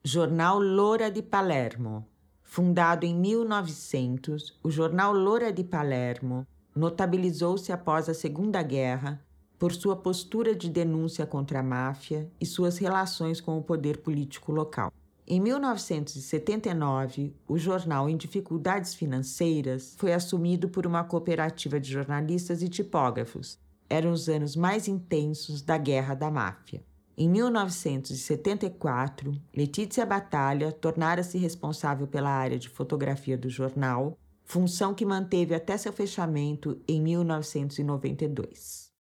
Jornal L'Ora di Palermo. Fundado em 1900, o jornal L'Ora di Palermo notabilizou-se após a Segunda Guerra por sua postura de denúncia contra a máfia e suas relações com o poder político local. Em 1979, o jornal, em dificuldades financeiras, foi assumido por uma cooperativa de jornalistas e tipógrafos. Eram os anos mais intensos da Guerra da Máfia. Em 1974, Letícia Battaglia tornara-se responsável pela área de fotografia do jornal, função que manteve até seu fechamento em 1992.